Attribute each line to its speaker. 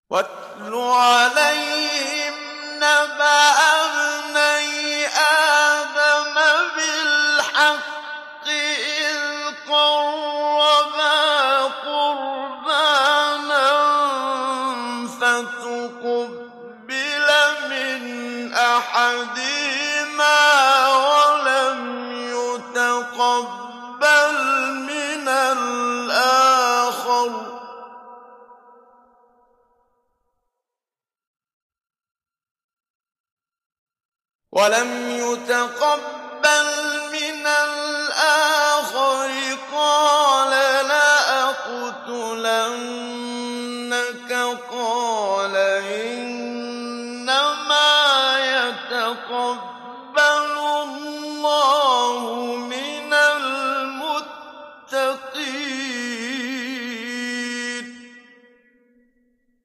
Speaker 1: واتل عليهم نبأ ابني آدم بالحق إذ قربا قربانا فتقبل من أحدهما ولم يتقبل من الآخر قال لأقتلنك قال إنما يتقبل